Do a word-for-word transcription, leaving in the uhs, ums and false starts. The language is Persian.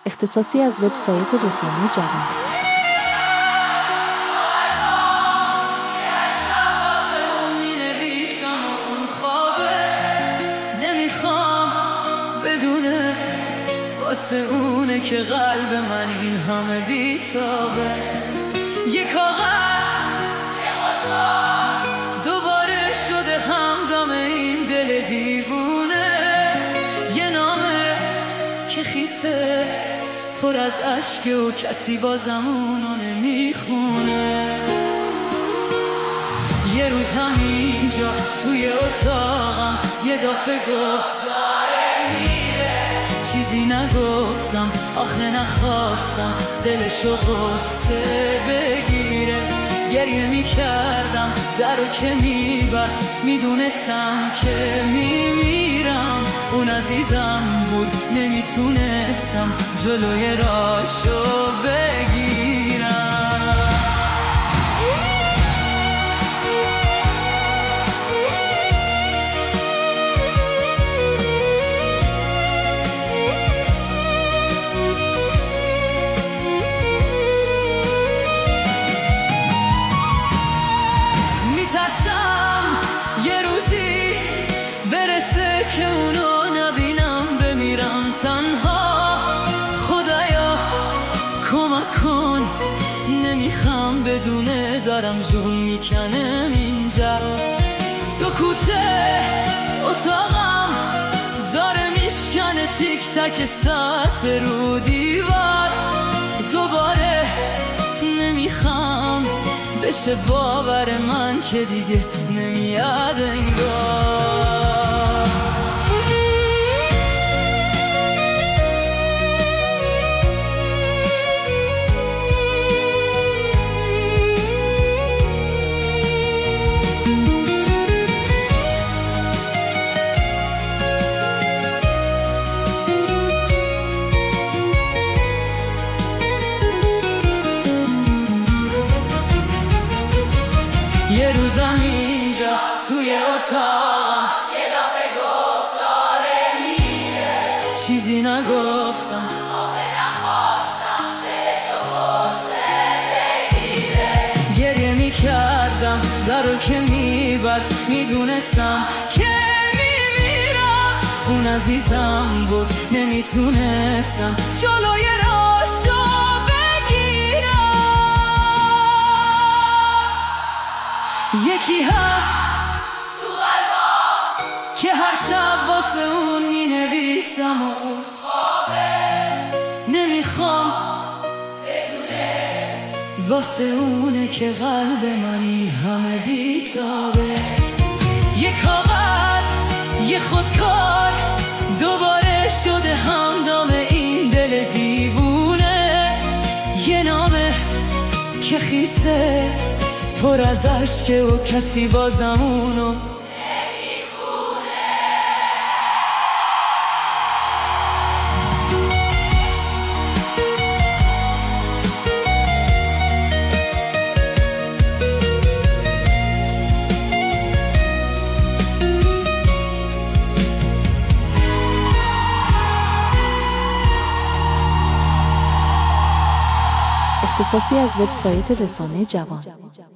اختصاصی از وبسایت رسانه جوان. بدونه واسه اونه که قلب من این همه بیتابه. یه کاغذ دوباره شده همدم این دل دیوونه. یه نامه که خیسه پر از اشک و کسی بازم اونو نمیخونه. یه روز همینجا توی اتاقم یه دفعه گفت چیزی نگفتم، آخه نخواستم دلشو غصه بگیره. گریه میکردم درو که میبست، میدونستم که میمیرم. اون عزیزم بود نمیتونستم جلوی راشو بگیرم. میترسم یه روزی برسه که اونو نبینم، بمیرم تنها. خدایا کمک کن، نمیخوام بدونه دارم جون میکنم اینجا. سکوت اتاقم داره میشکنه تیک تک ساعت رو دیوار. دوباره نمیخوام بشه باور من که دیگه نمیاد انگار. یه روزم اینجا توی اتاقم یه دفعه گفت داره میره. چیزی نگفتم، آخه نخواستم دلشو غصه بگیره. گریه میکردم درو که میبست، میدونستم که میمیرم. اون عزیزم بود نمیتونستم جلوی راشو یکی هست تو قلبم که هر شب واسه اون می نویسم و اون خوابه. نمیخوام بدونه واسه اونه که قلب من این همه بیتابه. یه کاغذ یه خودکار دوباره شده همدم این دل دیوونه. یه نامه که خیسه پر از اشک و کسی بازم اونو نمیخونه. اختصاصی از وبسایت رسانه جوان.